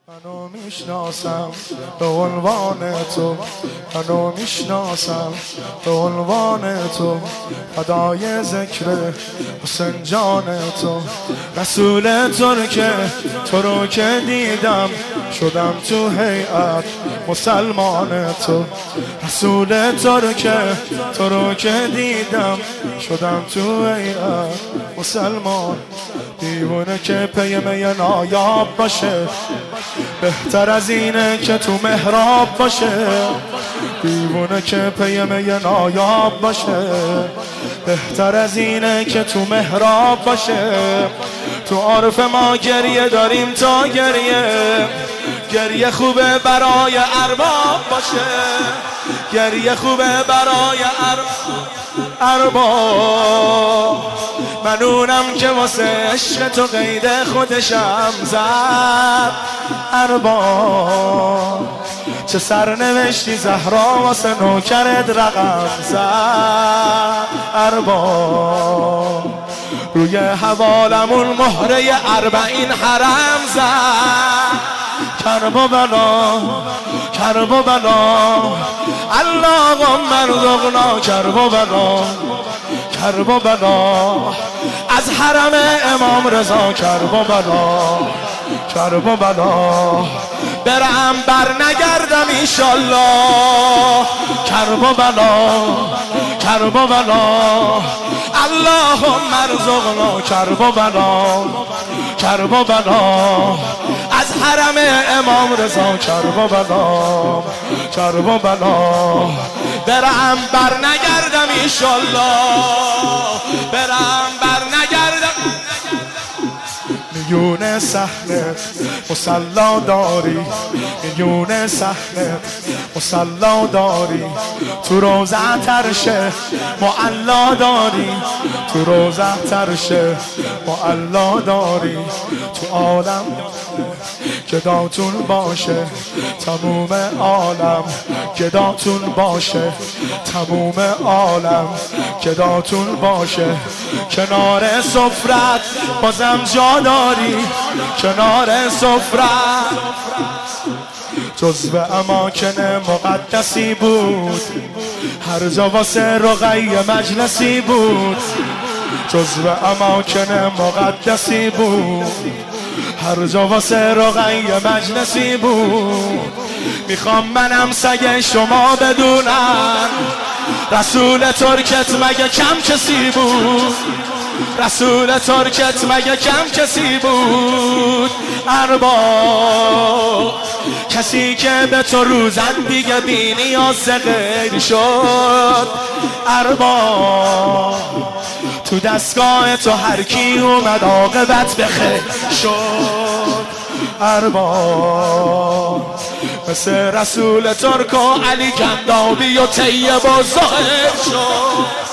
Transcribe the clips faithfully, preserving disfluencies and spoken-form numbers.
منو میشناسم به عنوان تو، منو میشناسم به عنوان تو، فدای ذکر حسین جان تو، رسول تو رو که تو رو که دیدم شدم تو هیئت مسلمان تو، رسول تو رو که تو رو که دیدم شدم تو هیئت مسلمان. دیوونه که پی می نایاب باشه، بهتر از اینه که تو محراب باشه. دیوونه که پی می نایاب باشه، بهتر از اینه که تو محراب باشه. تو عرف ما گریه داریم تا گریه، گریه خوبه برای ارباب باشه، گریه خوبه برای ارباب. من اونم که واسه عشق تو قید خودشم زد ارباب. چه سرنوشتی زهرا واسه نوکرت رقم زد ارباب. روی حوالمون مهره اربعین حرم زد. کرب و بلا کرب و بلا اللهم ارزقنا کرب و بلا کرب و بلا از حرم امام رضا. کرب و بلا کرب و بلا برم بر نگردم ایشالله. کرب و بلا کرب و بلا اللهم ارزقنا کرب و بلا کرب و بلا از حرم امام رضا. کرب و بلا کرب و بلا برم بر نگردم ایشالله، برم بر نگردم. میون صحنت مصلا داری، میون صحنت مصلا داری، تو روزه ترشه معلا داری، تو روزه ترشه معلا داری. تو عالم گداتون باشه تموم عالم، گداتون باشه تموم عالم، گداتون باشه. کنار سفرت بازم جا داری، کنار سفرت جزو اماکن مقدسی بود، هر جا واسه رقی مجلسی بود. جزو اماکن مقدسی بود، هر جا واسه رقی مجلسی بود. میخوام منم سگ شما بدونم، رسول ترکت مگه کم کسی بود؟ رسول ترکت مگه کم کسی بود؟ ارباب کسی که به تو روزن دیگه بی نیاز غیر شد. ارباب تو دستگاه تو هر کی اومد عاقبت به خیر شد. ارباب مثل رسول ترک و علی گندابی و طیب و ظاهر شد.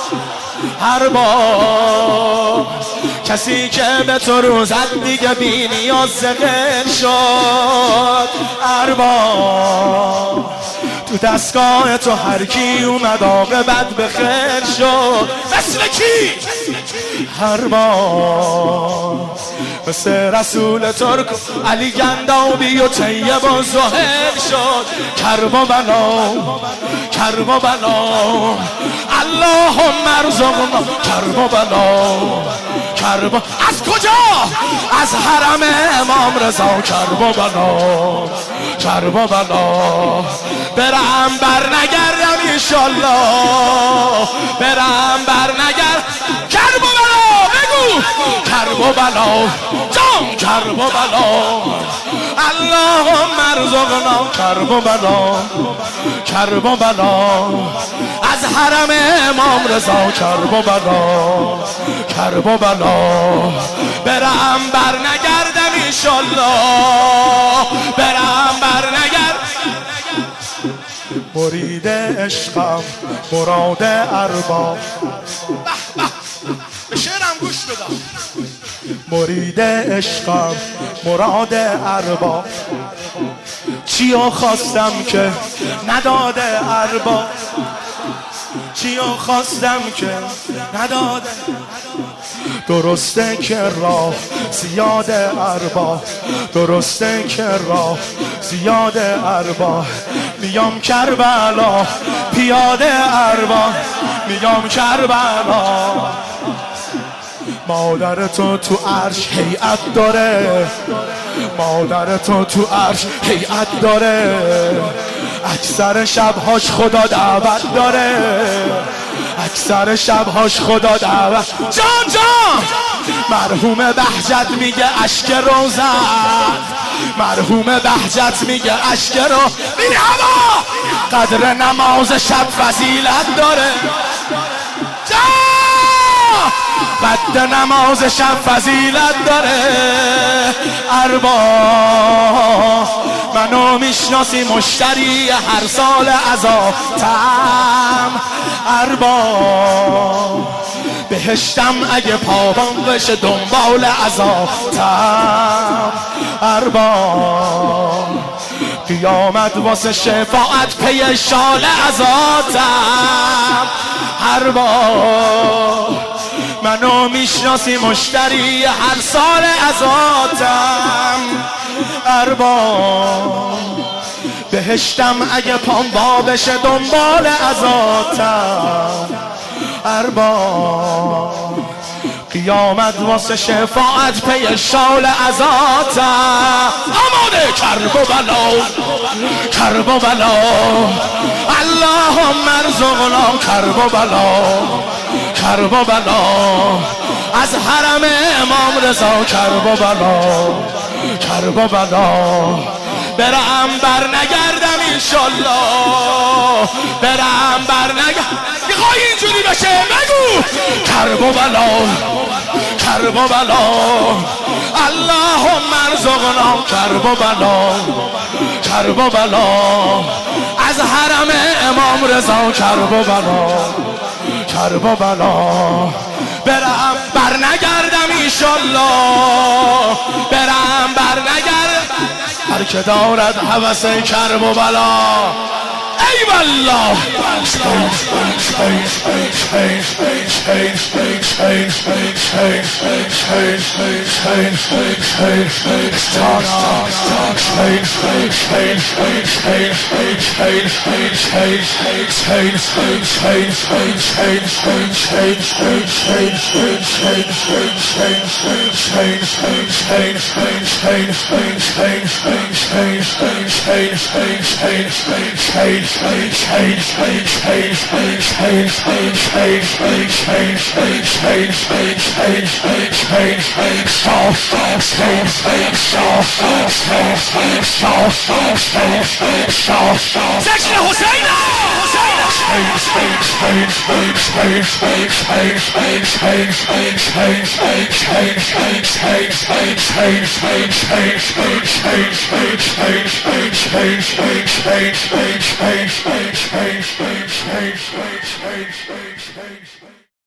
ارباب کسی که به تو روزد دیگه بی نیاز غیر شد. ارباب تو دستگاه تو هر کی اومد عاقبت به خیر شد. مثل کی؟ ارباب مثل رسول ترک علی گندابی و طیب و ظاهر شد. کرب و بلا کرب و بلا اللهم ارزقنا کرب و بلا کرب. از کجا؟ از حرم امام رضا. کرب و بلا کرب و بلا برم بر نگردم ایشالله، برم بر نگردم. کرب و بلا بگو کرب و بلا جان کرب و بلا اللهم ارزقنا کرب و بلا کرب و بلا از حرم امام رضا. کرب و بلا کرب و بلا برم بر نگردم ایشالله، برم بر نگردم. مرید عشقم مراد ارباب، به شعرم گوش بدم. مرید عشقم مراد ارباب، چیو خواستم که نداده چیو خواستم که نداده. درسته که راه زیاد اربا، درسته که راه زیاد اربا. میام کربلا پیاده اربا، میام کربلا. مادر تو تو عرش هیئت داره، مادر تو تو عرش هیئت داره. اکثر شبهاش خدا دعوت داره، اکثر شبهاش خدا دعوت. جان جان مرحوم بهجت میگه اشک روزن، مرحوم بهجت میگه اشک رو میری هوا. قدر نماز شب فضیلت داره. جان قد نماز شب فضیلت داره. اربا منو میشناسی مشتری هر سال عزاتم. اربا بهشتم اگه پابان بشه دنبال عزاتم. اربا قیامت واسه شفاعت پی شال عزاتم. اربا منو میشناسی مشتری هر سال عزاتم. اربا بهشتم اگه پام با بشه دنبال عزاتم. اربا قیامت واسه شفاعت پی شال عزاتم. آماده کرب و بلا، کرب و بلا. اللهم ارزقنا کرب و بلا، کرب و بلا. از حرم امام رضا کرب و بلا، کرب و بلا. برم بر نگردم انشالله، برم بر نگردم. میخوای اینجوری بشه بگو کرب و بلا، کرب و بلا. اللهم ارزقنا کرب و بلا، کرب و بلا. از حرم امام رضا کرب و بلا، کرب و بلا. برم بر نگردم انشالله، برم بر نگردم. هر که دارد هوس کرب و بلا ای والله. Section Husseina! Change, change, change, change, change, change, change, change.